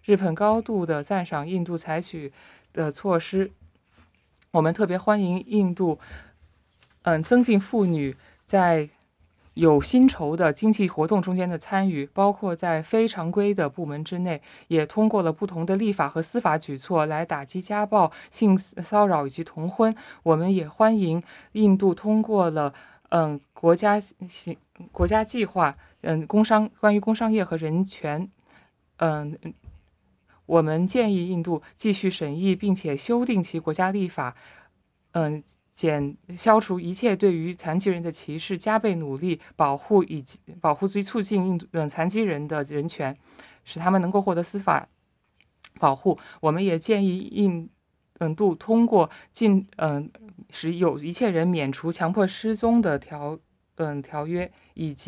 日本高度的赞赏印度采取的措施。我们特别欢迎印度增进妇女在有薪酬的经济活动中间的参与，包括在非常规的部门之内，也通过了不同的立法和司法举措来打击家暴、性骚扰以及同婚。我们也欢迎印度通过了国家计划关于工商业和人权。我们建议印度继续审议并且修订其国家立法，消除一切对于残疾人的歧视，加倍努力保护及促进残疾人的人权，使他们能够获得司法保护。我们也建议印度通过使有一切人免除强迫失踪的条约，以及